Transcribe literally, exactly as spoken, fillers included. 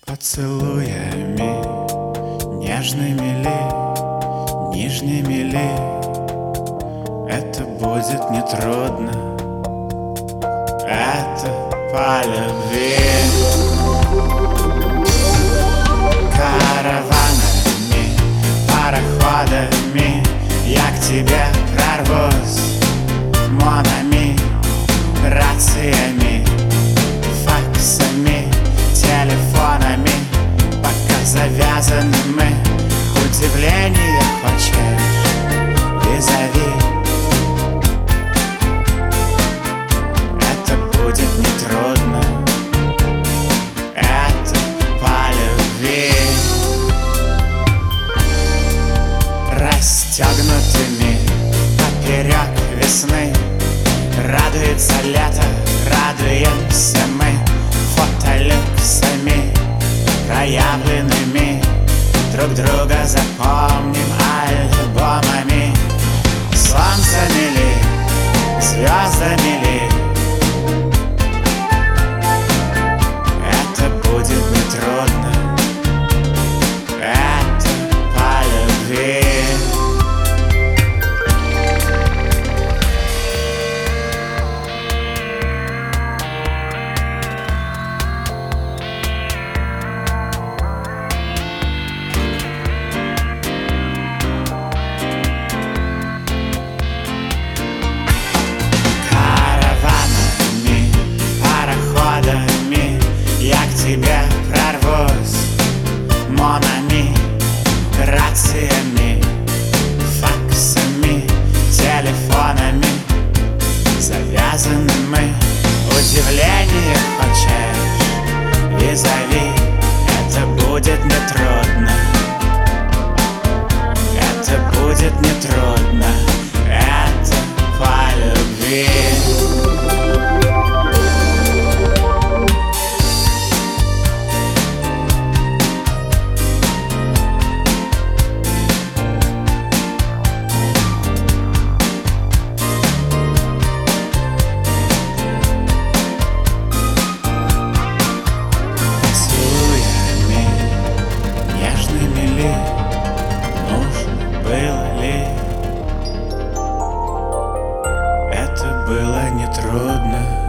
Поцелуями нежными ли, нижними ли, это будет нетрудно, это по любви. Караванами, пароходами я к тебе прорвусь, монами, рациями, факсами, телефонами, пока завязаны мы. Удивление хочешь, визави, это будет нетрудно, это по любви. Расстегнутыми поперек весны радуется лето, радуемся мы фотолюксами проявленными. Друг друга запомним альбомами, солнцами ли, звездами ли, это будет нетрудно, это по любви. Тебе прорвусь, монами, рациями, факсами, телефонами, завязаны мы. Удивление хочешь, визави, это будет нетрудно, это будет нетрудно, это по любви. Нужно было ли, это было нетрудно.